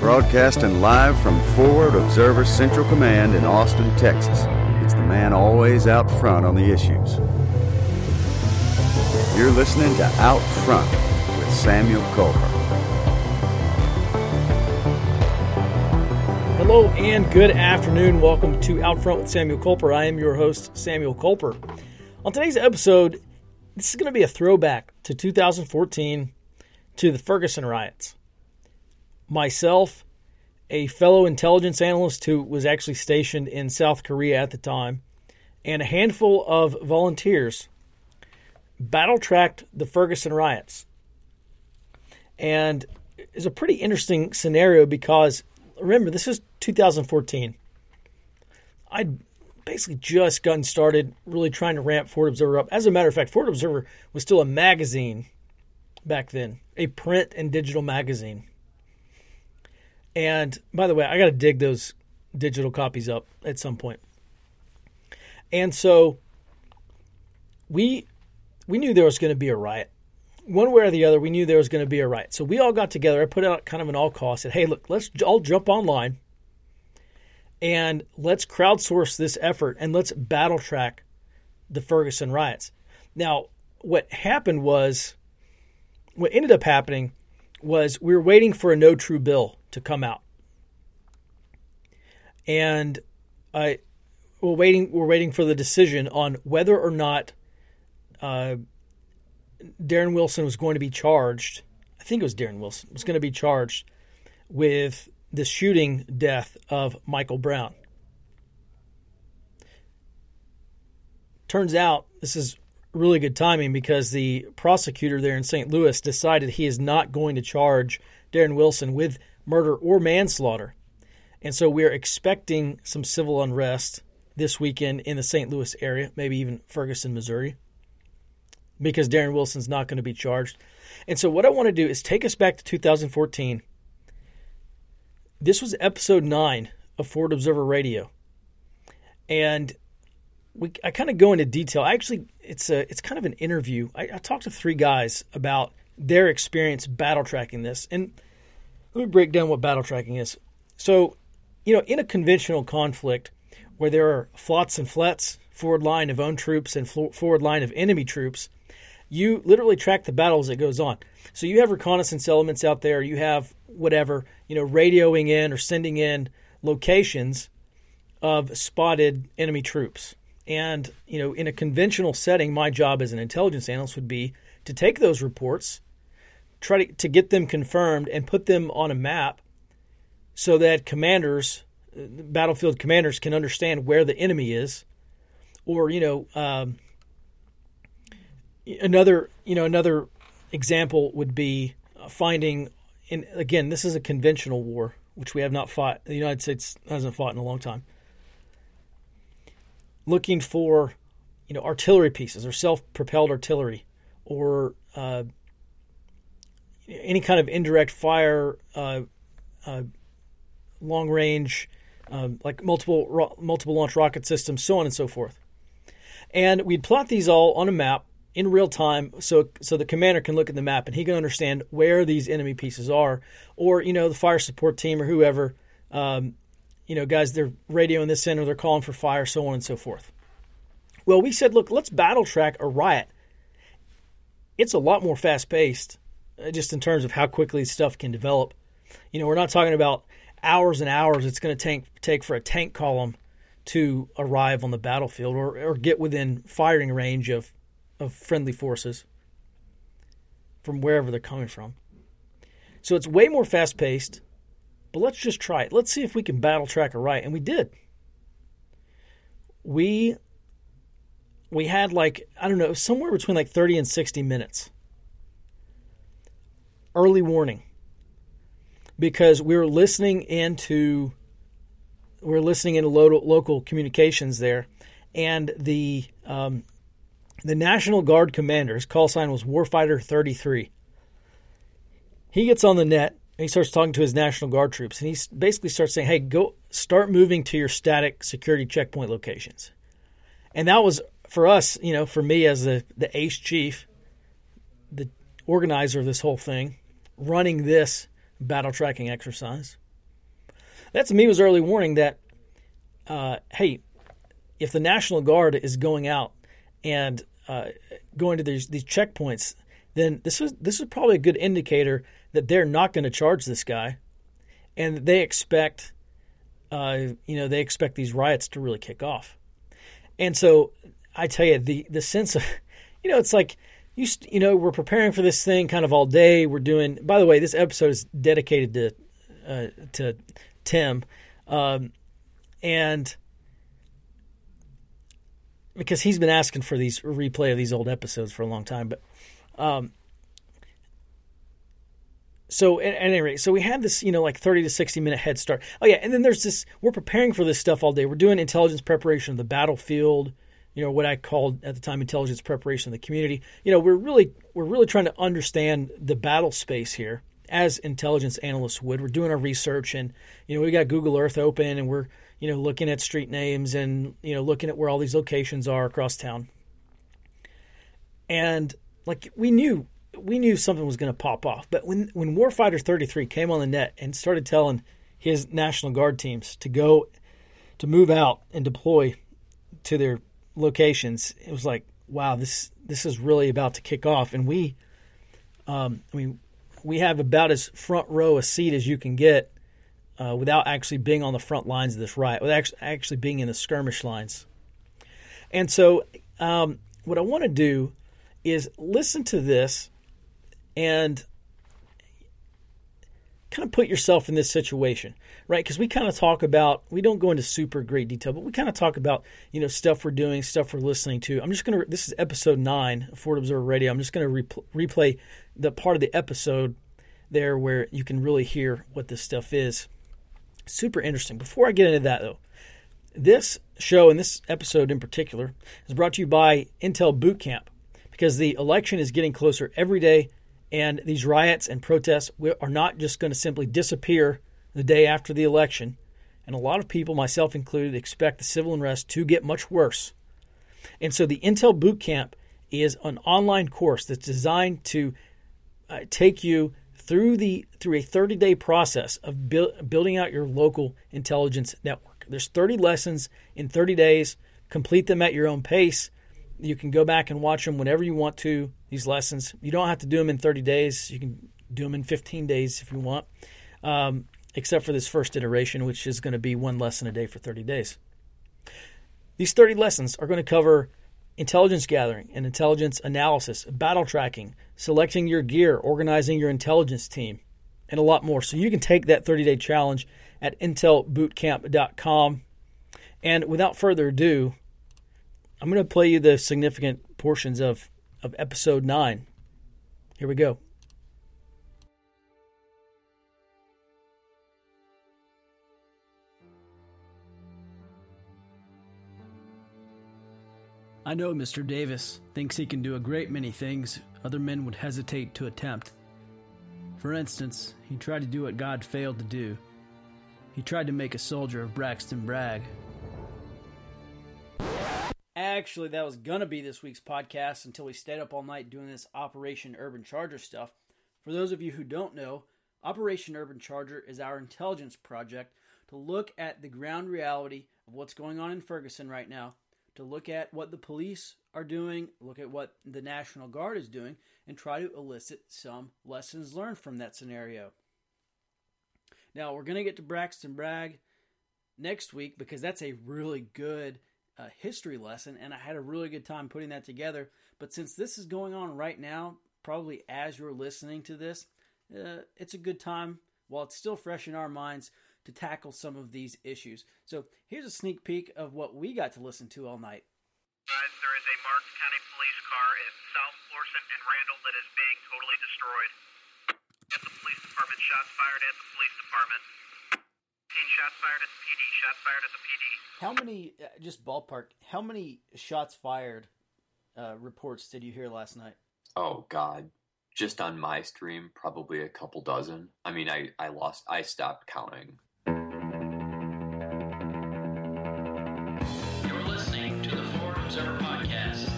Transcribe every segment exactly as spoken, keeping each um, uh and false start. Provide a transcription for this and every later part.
Broadcasting live from Forward Observer Central Command in Austin, Texas. It's the man always out front on the issues. You're listening to Out Front with Samuel Culper. Hello and good afternoon. Welcome to Out Front with Samuel Culper. I am your host, Samuel Culper. On today's episode, this is going to be a throwback to two thousand fourteen, to the Ferguson riots. Myself, a fellow intelligence analyst who was actually stationed in South Korea at the time, and a handful of volunteers battle-tracked the Ferguson riots. And it's a pretty interesting scenario because, remember, this is two thousand fourteen. I'd basically just gotten started really trying to ramp Forward Observer up. As a matter of fact, Forward Observer was still a magazine back then, a print and digital magazine. And by the way, I got to dig those digital copies up at some point. And so we we knew there was going to be a riot. One way or the other, we knew there was going to be a riot. So we all got together. I put out kind of an all call. I said, hey, look, let's all jump online and let's crowdsource this effort and let's battle track the Ferguson riots. Now, what happened was, what ended up happening was we were waiting for a no true bill to come out. And I we're waiting we're waiting for the decision on whether or not uh, Darren Wilson was going to be charged. I think it was Darren Wilson was going to be charged with the shooting death of Michael Brown. Turns out this is really good timing because the prosecutor there in Saint Louis decided he is not going to charge Darren Wilson with murder or manslaughter. And so we're expecting some civil unrest this weekend in the Saint Louis area, maybe even Ferguson, Missouri, because Darren Wilson's not going to be charged. And so what I want to do is take us back to two thousand fourteen. This was episode nine of Forward Observer Radio. And we I kind of go into detail. Actually, it's a it's kind of an interview. I, I talked to three guys about their experience battle tracking this. And let me break down what battle tracking is. So, you know, in a conventional conflict where there are flots and flets, forward line of own troops and forward line of enemy troops, you literally track the battle as it goes on. So you have reconnaissance elements out there, you have whatever, you know, radioing in or sending in locations of spotted enemy troops. And, you know, in a conventional setting, my job as an intelligence analyst would be to take those reports, try to, to get them confirmed and put them on a map so that commanders, battlefield commanders, can understand where the enemy is. Or, you know, um, another, you know, another example would be finding, in, again, this is a conventional war, which we have not fought. The United States hasn't fought in a long time. Looking for, you know, artillery pieces or self-propelled artillery or uh, any kind of indirect fire, uh, uh, long range, um, like multiple ro- multiple launch rocket systems, so on and so forth. And we'd plot these all on a map in real time, so so the commander can look at the map and he can understand where these enemy pieces are, or you know the fire support team or whoever, um, you know guys, they're radioing this in or they're calling for fire, so on and so forth. Well, we said, look, let's battle track a riot. It's a lot more fast paced, just in terms of how quickly stuff can develop. You know, we're not talking about hours and hours it's going to take take for a tank column to arrive on the battlefield or, or get within firing range of, of friendly forces from wherever they're coming from. So it's way more fast-paced, but let's just try it. Let's see if we can battle track a riot. And we did. We, we had like, I don't know, somewhere between like thirty and sixty minutes. Early warning. Because we were listening into we were listening into local, local communications there, and the um, the National Guard commander, his call sign was Warfighter thirty-three. He gets on the net and he starts talking to his National Guard troops, and he basically starts saying, "Hey, go start moving to your static security checkpoint locations." And that was for us, you know, for me as the the ace chief, the organizer of this whole thing, running this battle tracking exercise. that to me was early warning that, uh, hey, if the National Guard is going out and uh, going to these these checkpoints, then this is this is probably a good indicator that they're not going to charge this guy, and they expect, uh, you know, they expect these riots to really kick off. And so I tell you, the the sense of, you know, it's like you you know we're preparing for this thing kind of all day. We're doing. By the way, this episode is dedicated to uh, to Tim, um, and. Because he's been asking for these replay of these old episodes for a long time. But um, so at, at any rate, so we had this, you know, like thirty to sixty minute head start. Oh yeah, and then there's this. We're preparing for this stuff all day. We're doing intelligence preparation of the battlefield. You know, what I called at the time intelligence preparation of the community. You know, we're really we're really trying to understand the battle space here as intelligence analysts would. We're doing our research, and you know, we got Google Earth open, and we're you know, looking at street names and, you know, looking at where all these locations are across town. And like we knew, we knew something was going to pop off. But when, when Warfighter thirty-three came on the net and started telling his National Guard teams to go, to move out and deploy to their locations, it was like, wow, this, this is really about to kick off. And we, um, I mean, we have about as front row a seat as you can get Uh, without actually being on the front lines of this riot, without actually, actually being in the skirmish lines. And so um, what I want to do is listen to this and kind of put yourself in this situation, right? Because we kind of talk about, we don't go into super great detail, but we kind of talk about, you know, stuff we're doing, stuff we're listening to. I'm just going to, this is episode nine of Forward Observer Radio. I'm just going to re- replay the part of the episode there where you can really hear what this stuff is. Super interesting. Before I get into that, though, this show and this episode in particular is brought to you by Intel Boot Camp, because the election is getting closer every day, and these riots and protests are not just going to simply disappear the day after the election. And a lot of people, myself included, expect the civil unrest to get much worse. And so the Intel Boot Camp is an online course that's designed to uh, take you through the through a thirty-day process of bu- building out your local intelligence network. There's thirty lessons in thirty days. Complete them at your own pace. You can go back and watch them whenever you want to, these lessons. You don't have to do them in thirty days. You can do them in fifteen days if you want, um, except for this first iteration, which is going to be one lesson a day for thirty days. These thirty lessons are going to cover intelligence gathering and intelligence analysis, battle tracking, selecting your gear, organizing your intelligence team, and a lot more. So you can take that thirty-day challenge at intel boot camp dot com. And without further ado, I'm going to play you the significant portions of, of episode nine. Here we go. I know Mister Davis thinks he can do a great many things other men would hesitate to attempt. For instance, he tried to do what God failed to do. He tried to make a soldier of Braxton Bragg. Actually, that was going to be this week's podcast until we stayed up all night doing this Operation Urban Charger stuff. For those of you who don't know, Operation Urban Charger is our intelligence project to look at the ground reality of what's going on in Ferguson right now, to look at what the police are doing, look at what the National Guard is doing, and try to elicit some lessons learned from that scenario. Now, we're going to get to Braxton Bragg next week because that's a really good uh, history lesson, and I had a really good time putting that together. But since this is going on right now, probably as you're listening to this, uh, it's a good time, while it's still fresh in our minds, to tackle some of these issues. So here's a sneak peek of what we got to listen to all night. There is a Marks County police car in South Florissant and Randall that is being totally destroyed. At the police department, shots fired at the police department. Shots fired at the P D, shots fired at the P D. How many, just ballpark, how many shots fired uh, reports did you hear last night? Oh, God. Just on my stream, probably a couple dozen. I mean, I, I lost, I stopped counting. You're listening to the Forward Observer Podcast.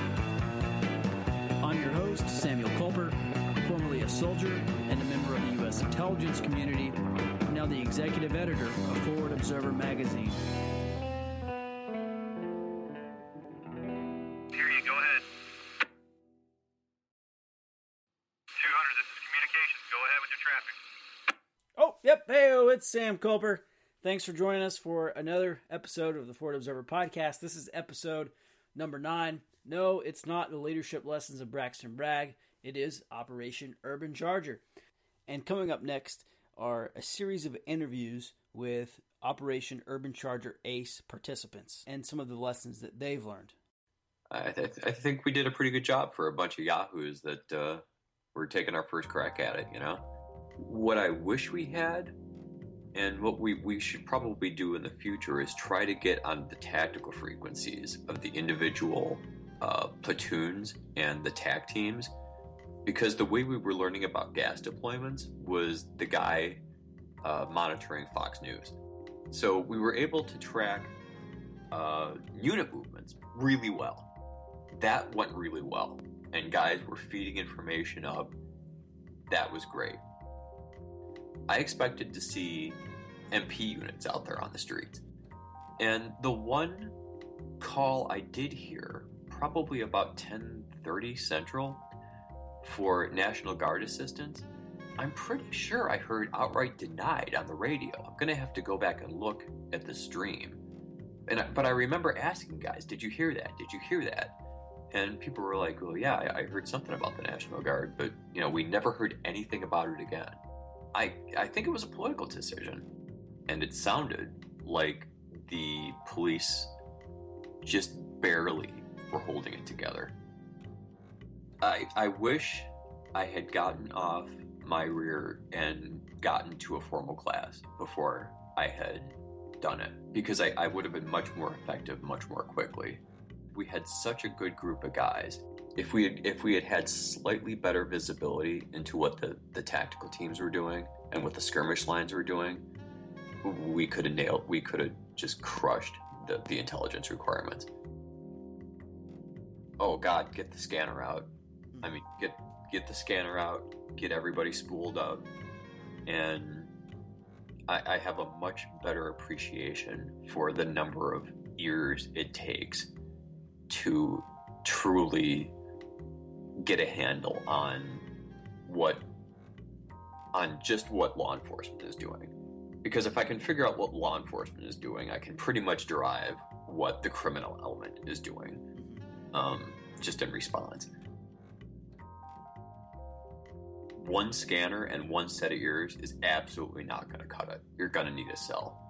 I'm your host, Samuel Culper, formerly a soldier and a member of the U S Texas intelligence community, and now the executive editor of Forward Observer magazine. Hear you, go ahead. two hundred, this is communications. Go ahead with your traffic. Oh, yep. Hey, it's Sam Culper. Thanks for joining us for another episode of the Forward Observer podcast. This is episode number nine. No, it's not the leadership lessons of Braxton Bragg. It is Operation Urban Charger. And coming up next are a series of interviews with Operation Urban Charger ACE participants and some of the lessons that they've learned. I, th- I think we did a pretty good job for a bunch of yahoos that uh, were taking our first crack at it, you know? What I wish we had, and what we, we should probably do in the future, is try to get on the tactical frequencies of the individual uh, platoons and the TAC teams, because the way we were learning about gas deployments was the guy uh, monitoring Fox News. So we were able to track uh, unit movements really well. That went really well, and guys were feeding information up. That was great. I expected to see M P units out there on the streets. And the one call I did hear, probably about ten thirty Central, for National Guard assistance, I'm pretty sure I heard outright denied on the radio. I'm going to have to go back and look at the stream. And I, But I remember asking guys, did you hear that? Did you hear that? And people were like, well, yeah, I, I heard something about the National Guard, but, you know, we never heard anything about it again. I, I think it was a political decision, and it sounded like the police just barely were holding it together. I, I wish I had gotten off my rear and gotten to a formal class before I had done it, because I, I would have been much more effective much more quickly. We had such a good group of guys. If we had, if we had had slightly better visibility into what the, the tactical teams were doing and what the skirmish lines were doing, we could have nailed, we could have just crushed the, the intelligence requirements. Oh God, get the scanner out. I mean, get get the scanner out, get everybody spooled up, and I, I have a much better appreciation for the number of years it takes to truly get a handle on what, on just what law enforcement is doing. Because if I can figure out what law enforcement is doing, I can pretty much derive what the criminal element is doing, um, just in response. One scanner and one set of ears is absolutely not going to cut it. You're going to need a cell.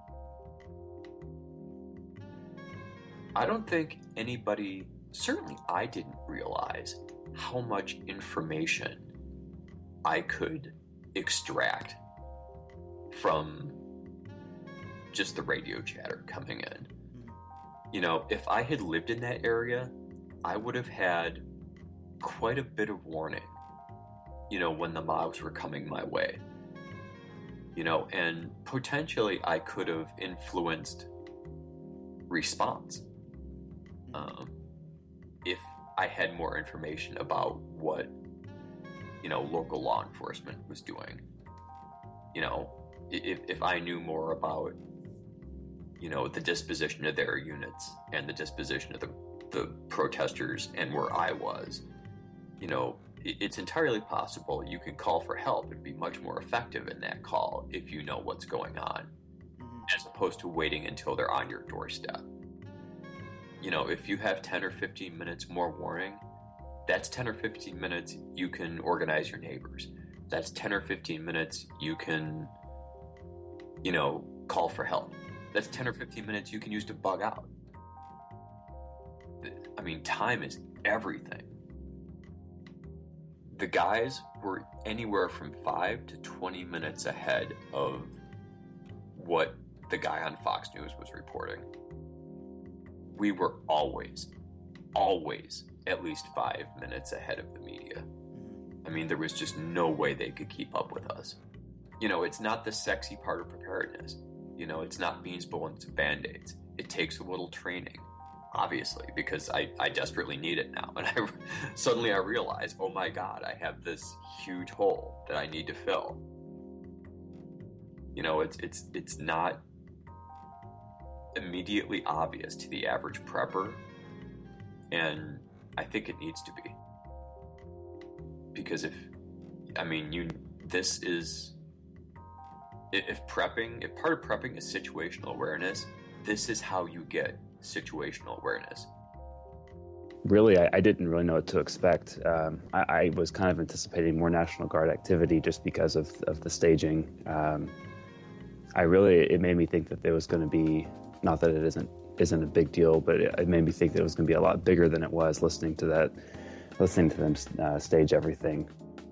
I don't think anybody, certainly I didn't realize how much information I could extract from just the radio chatter coming in. You know, if I had lived in that area, I would have had quite a bit of warning, you know, when the mobs were coming my way. You know, and potentially I could have influenced response um, if I had more information about what, you know, local law enforcement was doing. You know, if, if I knew more about, you know, the disposition of their units and the disposition of the, the protesters and where I was, you know, it, it's entirely possible you can call for help and be much more effective in that call if you know what's going on, as opposed to waiting until they're on your doorstep. You know, if you have ten or fifteen minutes more warning, that's ten or fifteen minutes you can organize your neighbors. That's ten or fifteen minutes you can, you know, call for help. That's ten or fifteen minutes you can use to bug out. I mean, time is everything. The guys were anywhere from five to twenty minutes ahead of what the guy on Fox News was reporting. We were always, always at least five minutes ahead of the media. I mean, there was just no way they could keep up with us. You know, it's not the sexy part of preparedness. You know, it's not beans, bullets, and Band-Aids. It takes a little training, obviously, because I, I desperately need it now. And I suddenly I realize, oh my God, I have this huge hole that I need to fill. You know, it's it's it's not immediately obvious to the average prepper, and I think it needs to be. Because if, I mean, you, this is, if prepping, if part of prepping is situational awareness, this is how you get situational awareness. Really, I, I didn't really know what to expect. Um, I, I was kind of anticipating more National Guard activity just because of, of the staging. Um, I really, it made me think that there was going to be, not that it isn't isn't a big deal, but it, it made me think that it was going to be a lot bigger than it was listening to that, listening to them uh, stage everything.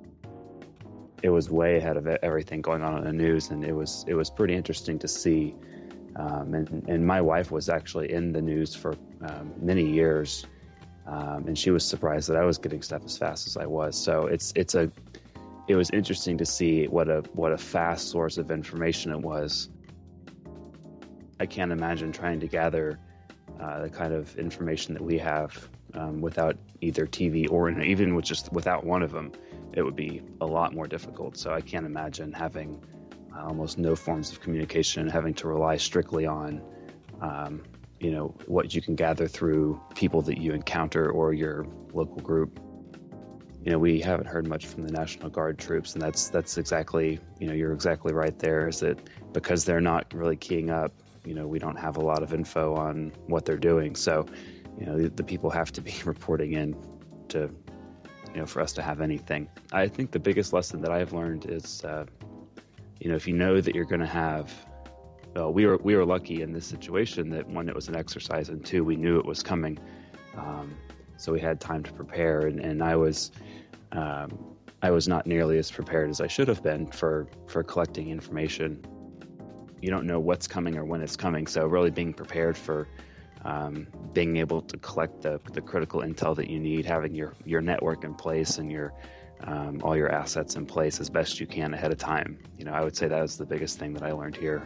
It was way ahead of everything going on in the news, and it was it was pretty interesting to see. Um, and, and my wife was actually in the news for um, many years. Um, and she was surprised that I was getting stuff as fast as I was. So it's it's a it was interesting to see what a what a fast source of information it was. I can't imagine trying to gather uh, the kind of information that we have um, without either T V or even with just without one of them. It would be a lot more difficult. So I can't imagine having uh, almost no forms of communication and having to rely strictly on um, you know, what you can gather through people that you encounter or your local group. You know, we haven't heard much from the National Guard troops, and that's that's exactly, you know, you're exactly right there, is that because they're not really keying up, you know, we don't have a lot of info on what they're doing. So, you know, the, the people have to be reporting in to, you know, for us to have anything. I think the biggest lesson that I've learned is, uh, you know, if you know that you're going to have Uh, we were we were lucky in this situation that, one, it was an exercise, and two, we knew it was coming, um, so we had time to prepare. And, and I was um, I was not nearly as prepared as I should have been for for collecting information. You don't know what's coming or when it's coming, so really being prepared for um, being able to collect the the critical intel that you need, having your your network in place and your um, all your assets in place as best you can ahead of time. You know, I would say that was the biggest thing that I learned here.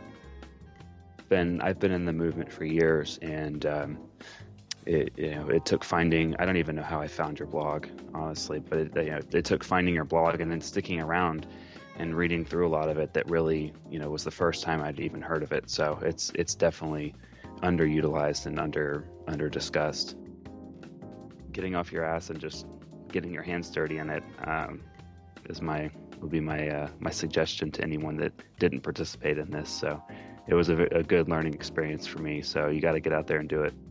Been, I've been in the movement for years, and um, it, you know, it took finding, I don't even know how I found your blog, honestly, but it, you know, it took finding your blog and then sticking around and reading through a lot of it that really, you know, was the first time I'd even heard of it. So it's it's definitely underutilized and under under discussed. Getting off your ass and just getting your hands dirty in it um, is my would be my uh, my suggestion to anyone that didn't participate in this. So it was a, a good learning experience for me. So you got to get out there and do it.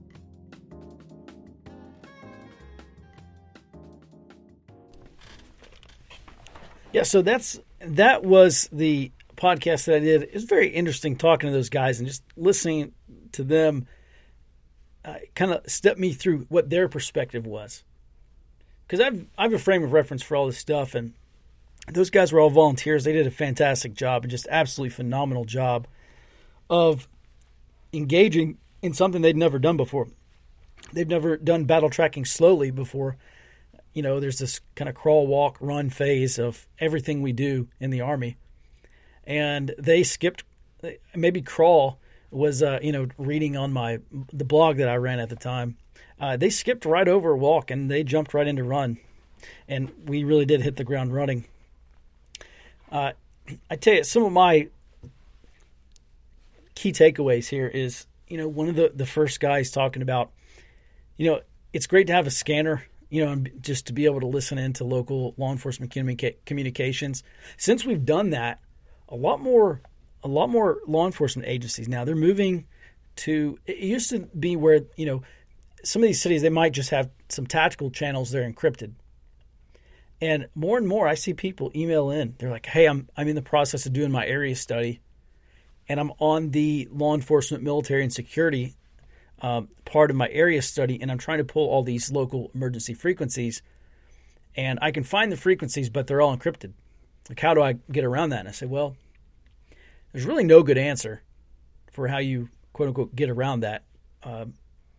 Yeah, so that's that was the podcast that I did. It was very interesting talking to those guys and just listening to them uh, kind of step me through what their perspective was. Because I've, I have a frame of reference for all this stuff, and those guys were all volunteers. They did a fantastic job, and just absolutely phenomenal job of engaging in something they'd never done before. They've never done battle tracking slowly before. You know, there's this kind of crawl, walk, run phase of everything we do in the Army. And they skipped, maybe crawl was, uh, you know, reading on my the blog that I ran at the time. Uh, they skipped right over walk, and they jumped right into run. And we really did hit the ground running. Uh, I tell you, some of my key takeaways here is, you know, one of the, the first guys talking about, you know, it's great to have a scanner, you know, and just to be able to listen into local law enforcement communica- communications. Since we've done that, a lot more, a lot more law enforcement agencies now, they're moving to, it used to be where, you know, some of these cities, they might just have some tactical channels that are encrypted. And more and more I see people email in. They're like, hey, I'm I'm in the process of doing my area study, and I'm on the law enforcement, military, and security um, part of my area study, and I'm trying to pull all these local emergency frequencies, and I can find the frequencies, but they're all encrypted. Like, how do I get around that? And I say, well, there's really no good answer for how you, quote-unquote, get around that. Um,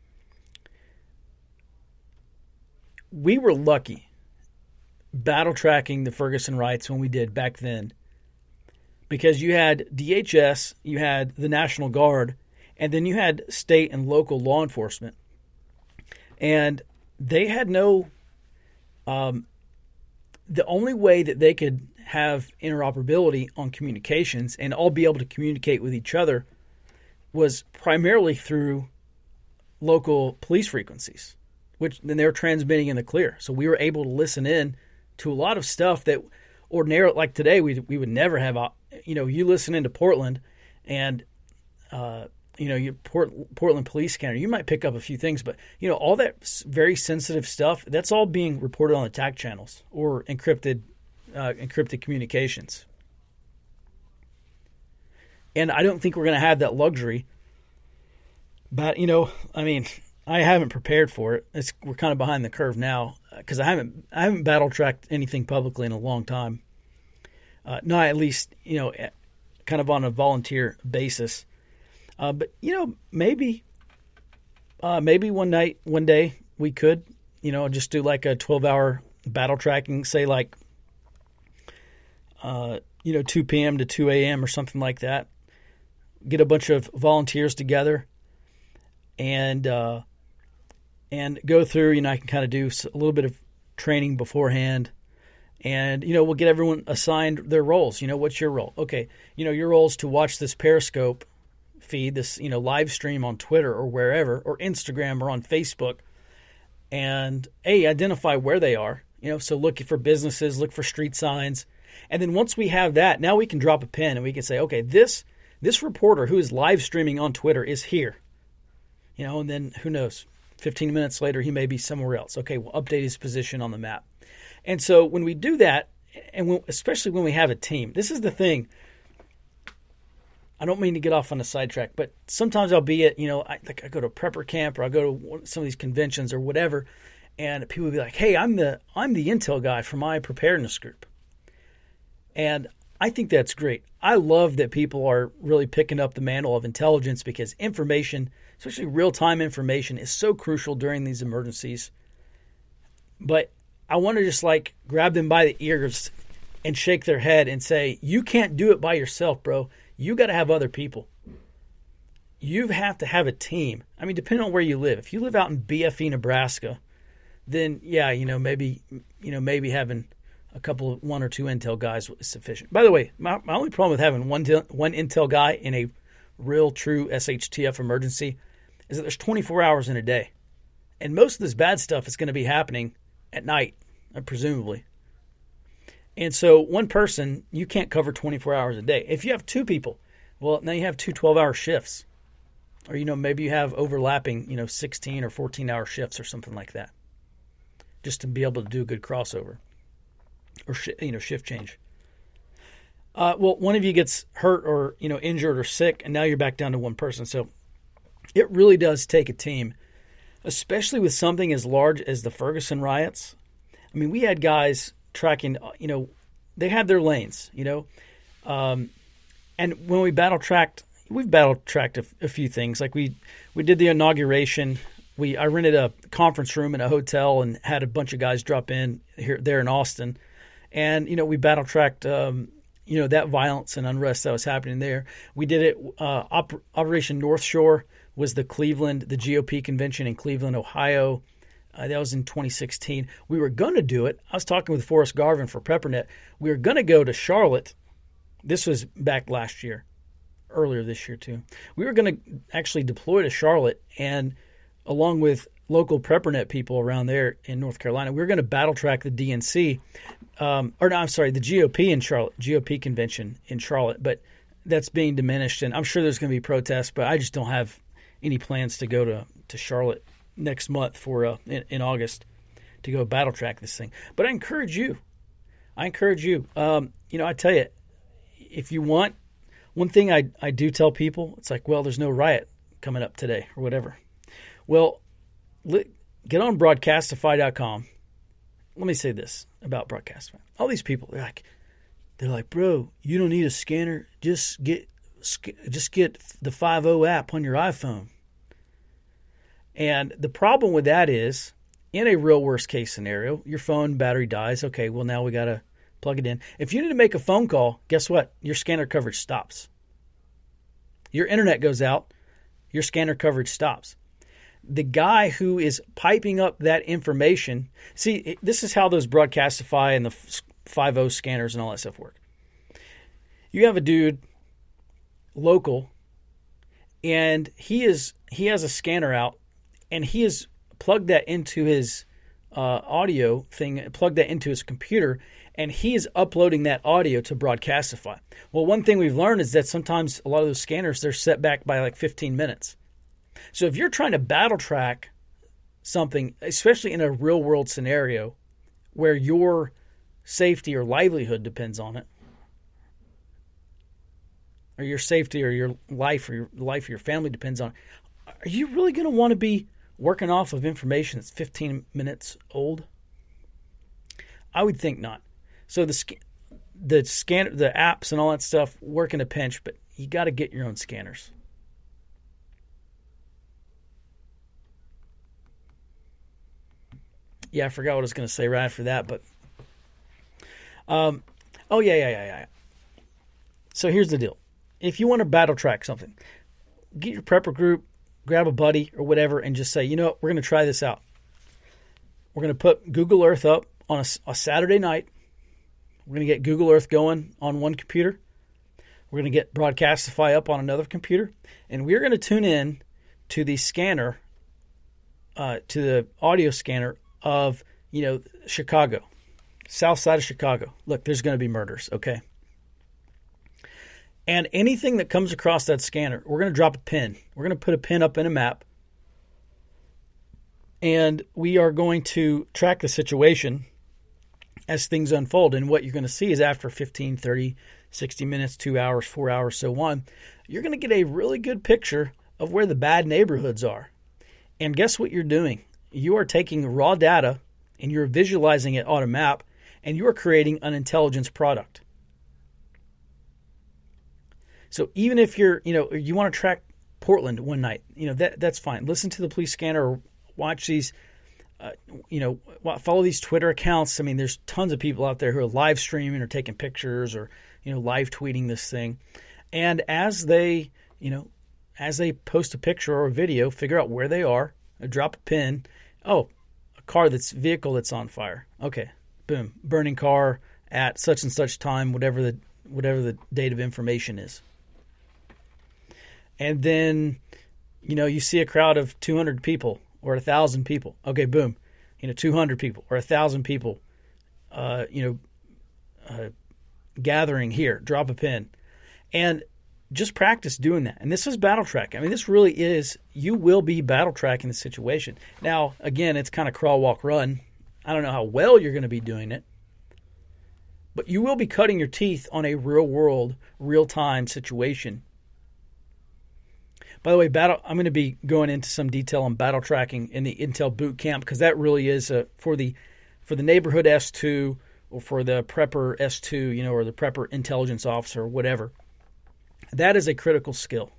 we were lucky battle tracking the Ferguson riots when we did back then, because you had D H S, you had the National Guard, and then you had state and local law enforcement. And they had no, um, the only way that they could have interoperability on communications and all be able to communicate with each other was primarily through local police frequencies, which then they were transmitting in the clear. So we were able to listen in to a lot of stuff that ordinarily, like today, we we would never have. You know, you listen into Portland, and uh, you know, you Port, Portland police scanner, you might pick up a few things, but you know, all that very sensitive stuff, that's all being reported on the T A C channels or encrypted uh, encrypted communications. And I don't think we're going to have that luxury. But, you know, I mean, I haven't prepared for it. It's, we're kind of behind the curve now because I haven't I haven't battle tracked anything publicly in a long time. Uh, not at least, you know, kind of on a volunteer basis. Uh, but, you know, maybe uh, maybe one night, one day we could, you know, just do like a twelve-hour battle tracking, say like, uh, you know, two p.m. to two a.m. or something like that. Get a bunch of volunteers together and uh, and go through, you know, I can kind of do a little bit of training beforehand. And, you know, we'll get everyone assigned their roles. You know, what's your role? Okay, you know, your role is to watch this Periscope feed, this, you know, live stream on Twitter or wherever, or Instagram or on Facebook. And, A, identify where they are. You know, so look for businesses, look for street signs. And then once we have that, now we can drop a pin and we can say, okay, this this reporter who is live streaming on Twitter is here. You know, and then who knows, fifteen minutes later, he may be somewhere else. Okay, we'll update his position on the map. And so when we do that, and when, especially when we have a team, this is the thing. I don't mean to get off on a sidetrack, but sometimes I'll be at, you know, I, like I go to prepper camp or I go to some of these conventions or whatever, and people will be like, hey, I'm the I'm the intel guy for my preparedness group. And I think that's great. I love that people are really picking up the mantle of intelligence because information, especially real-time information, is so crucial during these emergencies. But I want to just like grab them by the ears and shake their head and say, you can't do it by yourself, bro. You got to have other people. You have to have a team. I mean, depending on where you live. If you live out in B F E, Nebraska, then yeah, you know, maybe, you know, maybe having a couple of one or two intel guys is sufficient. By the way, my, my only problem with having one one intel guy in a real, true S H T F emergency is that there's twenty-four hours in a day. And most of this bad stuff is going to be happening at night, presumably. And so one person, you can't cover twenty-four hours a day. If you have two people, well, now you have two twelve-hour shifts. Or, you know, maybe you have overlapping, you know, sixteen or fourteen-hour shifts or something like that. Just to be able to do a good crossover. Or, you know, shift change. Uh, well, one of you gets hurt or, you know, injured or sick, and now you're back down to one person. So it really does take a team, especially with something as large as the Ferguson riots. I mean, we had guys tracking, you know, they had their lanes, you know. Um, and when we battle tracked, we've battle tracked a, a few things. Like we, we did the inauguration. We I rented a conference room in a hotel and had a bunch of guys drop in here there in Austin. And, you know, we battle tracked, um, you know, that violence and unrest that was happening there. We did it. Uh, Op- Operation North Shore was the Cleveland, the G O P convention in Cleveland, Ohio. Uh, that was in twenty sixteen. We were going to do it. I was talking with Forrest Garvin for PrepperNet. We were going to go to Charlotte. This was back last year, earlier this year too. We were going to actually deploy to Charlotte, and along with local PrepperNet people around there in North Carolina, we were going to battle track the D N C. Um, or no, I'm sorry, the G O P in Charlotte, G O P convention in Charlotte, but that's being diminished, and I'm sure there's going to be protests, but I just don't have any plans to go to, to Charlotte next month for uh, in, in August to go battle track this thing. But I encourage you, I encourage you, um, you know, I tell you, if you want, one thing I, I do tell people, it's like, well, there's no riot coming up today or whatever. Well, get on broadcastify dot com. Let me say this about Broadcastify. All these people, they're like, they're like, bro, you don't need a scanner. Just get, just get the five oh app on your iPhone. And the problem with that is, in a real worst case scenario, your phone battery dies. Okay, well now we got to plug it in. If you need to make a phone call, guess what? Your scanner coverage stops. Your internet goes out. Your scanner coverage stops. The guy who is piping up that information, see, this is how those Broadcastify and the five oh scanners and all that stuff work. You have a dude local, and he is he has a scanner out, and he has plugged that into his uh, audio thing, plugged that into his computer, and he is uploading that audio to Broadcastify. Well, one thing we've learned is that sometimes a lot of those scanners, they're set back by like fifteen minutes. So if you're trying to battle track something, especially in a real world scenario where your safety or livelihood depends on it, or your safety or your life or your life of your family depends on it, are you really going to want to be working off of information that's fifteen minutes old? I would think not. So the the scan the apps and all that stuff work in a pinch, but you got to get your own scanners. Yeah, I forgot what I was going to say right after that, but um, oh yeah, yeah, yeah, yeah. So here's the deal: if you want to battle track something, get your prepper group, grab a buddy or whatever, and just say, you know what, we're going to try this out. We're going to put Google Earth up on a, a Saturday night. We're going to get Google Earth going on one computer. We're going to get Broadcastify up on another computer, and we're going to tune in to the scanner, uh, to the audio scanner of, you know, Chicago, south side of Chicago. Look, there's going to be murders, okay? And anything that comes across that scanner, we're going to drop a pin. We're going to put a pin up in a map, and we are going to track the situation as things unfold. And what you're going to see is after fifteen, thirty, sixty minutes, two hours, four hours, so on, you're going to get a really good picture of where the bad neighborhoods are. And guess what you're doing? You are taking raw data and you're visualizing it on a map, and you are creating an intelligence product. So even if you're, you know, you want to track Portland one night, you know, that that's fine. Listen to the police scanner or watch these, uh, you know, follow these Twitter accounts. I mean, there's tons of people out there who are live streaming or taking pictures or, you know, live tweeting this thing. And as they, you know, as they post a picture or a video, figure out where they are, drop a pin. Oh, a car that's vehicle that's on fire. Okay, boom, burning car at such and such time, whatever the whatever the date of information is. And then, you know, you see a crowd of two hundred people or one thousand people. Okay, boom, you know, two hundred people or one thousand people, uh, you know, uh, gathering here. Drop a pin. And just practice doing that. And this is battle track. I mean, this really is, you will be battle tracking the situation. Now, again, it's kind of crawl, walk, run. I don't know how well you're going to be doing it, but you will be cutting your teeth on a real world, real time situation. By the way, battle. I'm going to be going into some detail on battle tracking in the Intel boot camp, because that really is a, for the for the neighborhood S two or for the prepper S two, you know, or the prepper intelligence officer or whatever. That is a critical skill.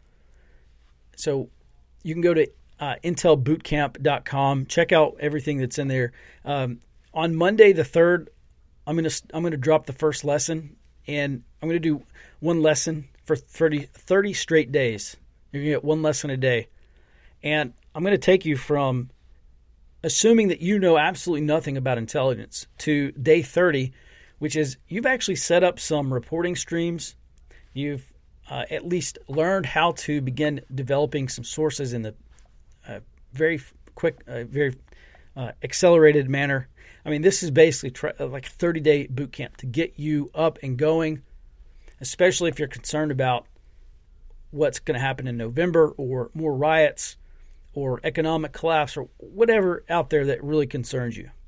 So you can go to uh, intel boot camp dot com, check out everything that's in there. Um, on Monday the third, I'm gonna I'm gonna drop the first lesson, and I'm gonna do one lesson for thirty, thirty straight days. You're gonna get one lesson a day, and I'm gonna take you from assuming that you know absolutely nothing about intelligence to day thirty, which is you've actually set up some reporting streams. You've uh, at least learned how to begin developing some sources in the uh, very quick, uh, very uh, accelerated manner. I mean, this is basically try, like a thirty-day boot camp to get you up and going, especially if you're concerned about what's going to happen in November or more riots or economic collapse or whatever out there that really concerns you.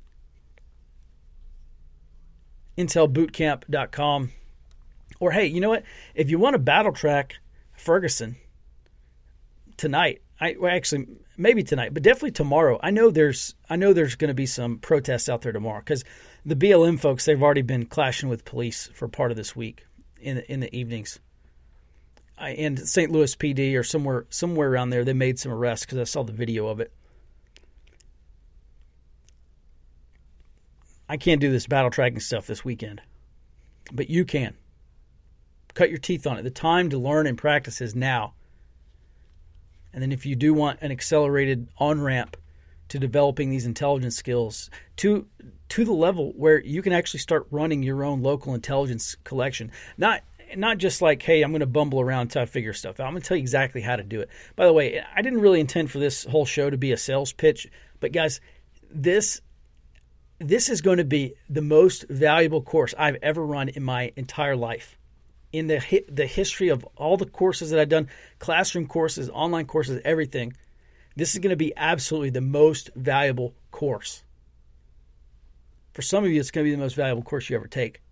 intel boot camp dot com. Or, hey, you know what? If you want to battle track Ferguson tonight, I well, actually maybe tonight, but definitely tomorrow. I know there's I know there's going to be some protests out there tomorrow, because the B L M folks, they've already been clashing with police for part of this week in the, in the evenings. I, and Saint Louis P D or somewhere somewhere around there, they made some arrests because I saw the video of it. I can't do this battle tracking stuff this weekend, but you can. Cut your teeth on it. The time to learn and practice is now. And then if you do want an accelerated on-ramp to developing these intelligence skills to to the level where you can actually start running your own local intelligence collection. Not not just like, hey, I'm going to bumble around until I figure stuff out. I'm going to tell you exactly how to do it. By the way, I didn't really intend for this whole show to be a sales pitch, but guys, this this is going to be the most valuable course I've ever run in my entire life. In the hi- the history of all the courses that I've done, classroom courses, online courses, everything, this is going to be absolutely the most valuable course. For some of you, it's going to be the most valuable course you ever take.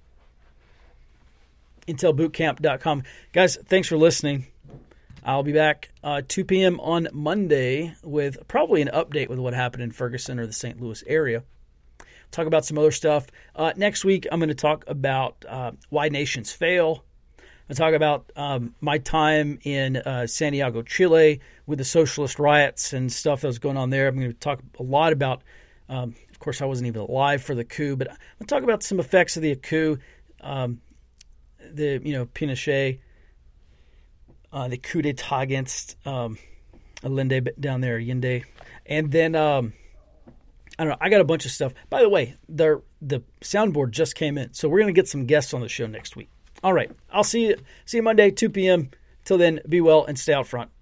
intel boot camp dot com. Guys, thanks for listening. I'll be back uh, two p.m. on Monday with probably an update with what happened in Ferguson or the Saint Louis area. Talk about some other stuff. Uh, next week, I'm going to talk about uh, why nations fail. I'm going to talk about um, my time in uh, Santiago, Chile, with the socialist riots and stuff that was going on there. I'm going to talk a lot about, um, of course, I wasn't even alive for the coup, but I'm going to talk about some effects of the coup, um, the, you know, Pinochet, uh, the coup d'etat against um, Allende down there, Allende. And then... Um, I don't know. I got a bunch of stuff. By the way, the the soundboard just came in, so we're going to get some guests on the show next week. All right. I'll see you see you Monday, two p.m. Till then, be well and stay out front.